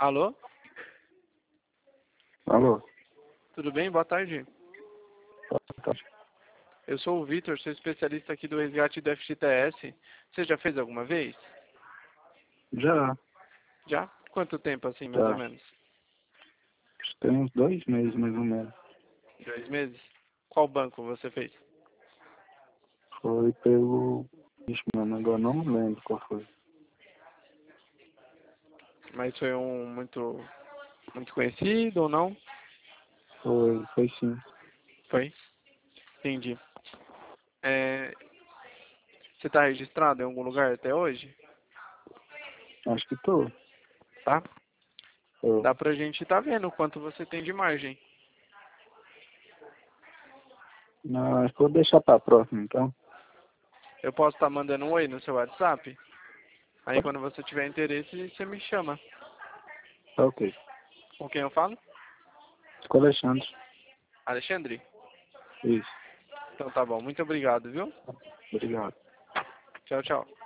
Alô? Alô? Tudo bem? Boa tarde. Tá. Eu sou o Vitor, sou especialista aqui do resgate do FGTS. Você já fez alguma vez? Já. Já? Quanto tempo assim, mais Já. ou menos? Acho que tem uns 2 meses, mais ou menos. 2 meses? Qual banco você fez? Foi pelo... Ixi, mano, agora não me lembro qual foi. Mas foi um muito conhecido ou não? Foi sim. Foi? Entendi. É, Você está registrado em algum lugar até hoje? Acho que tô. Tá? Tô. Dá pra gente estar vendo quanto você tem de margem. Não, acho que vou deixar pra próxima, então. Eu posso estar mandando um oi no seu WhatsApp? Aí quando você tiver interesse, você me chama. Tá ok. Com quem eu falo? Com o Alexandre. Alexandre? Isso. Então tá bom. Muito obrigado, viu? Obrigado. Tchau, tchau.